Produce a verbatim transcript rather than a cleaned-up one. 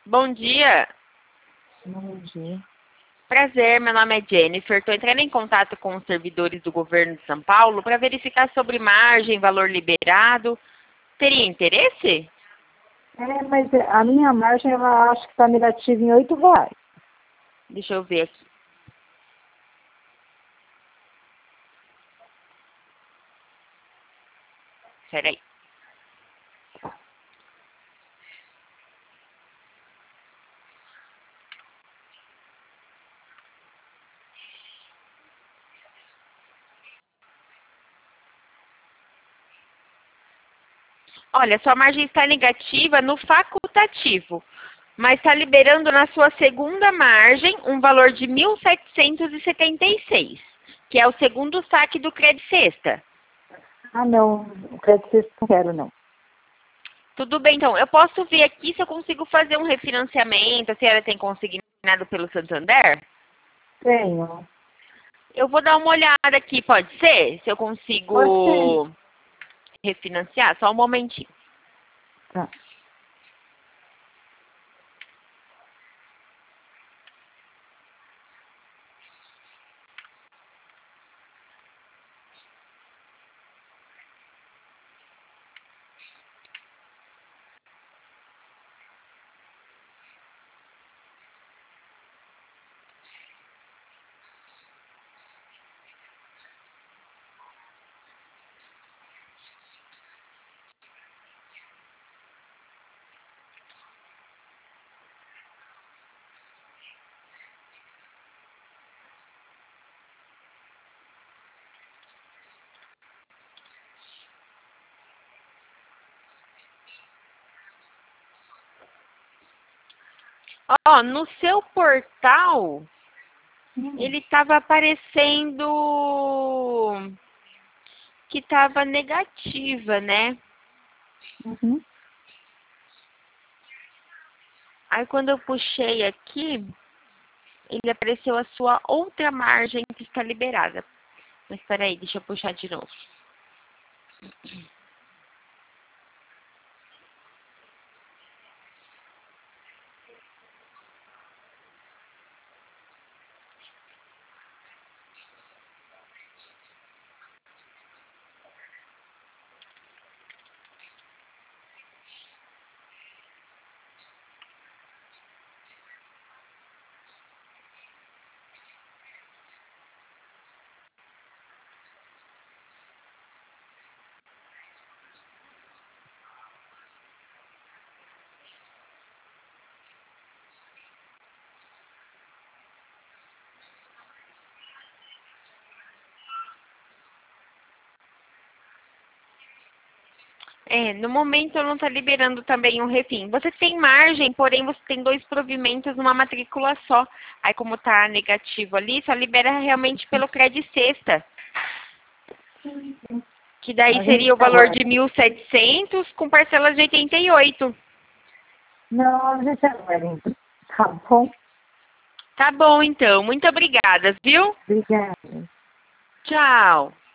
Bom dia. Bom dia. Prazer, meu nome é Jennifer. Estou entrando em contato com os servidores do governo de São Paulo para verificar sobre margem, valor liberado. Teria interesse? É, mas a minha margem, ela acho que está negativa em oito reais. Deixa eu ver aqui. Peraí. Olha, sua margem está negativa no facultativo, mas está liberando na sua segunda margem um valor de mil setecentos e setenta e seis, que é o segundo saque do Credit Sexta. Ah, não. O crédito sexto não quero, não. Tudo bem, então. Eu posso ver aqui se eu consigo fazer um refinanciamento, se ela tem consignado pelo Santander? Tenho. Eu vou dar uma olhada aqui, pode ser? Se eu Pode ser. consigo refinanciar? Só um momentinho. Tá. Ó, no seu portal, Hum. ele estava aparecendo que estava negativa, né? Uhum. Aí quando eu puxei aqui, ele apareceu a sua outra margem que está liberada. Mas espera aí, deixa eu puxar de novo. É, no momento não está liberando também o refim. Você tem margem, porém você tem dois provimentos numa matrícula só. Aí como está negativo ali, só libera realmente pelo Credit Sexta. Que daí A gente seria o valor de aguarda. mil e setecentos com parcelas de oitenta e oito. Não, a gente aguarda, então. Tá bom? Tá bom então, muito obrigada, viu? Obrigada. Tchau.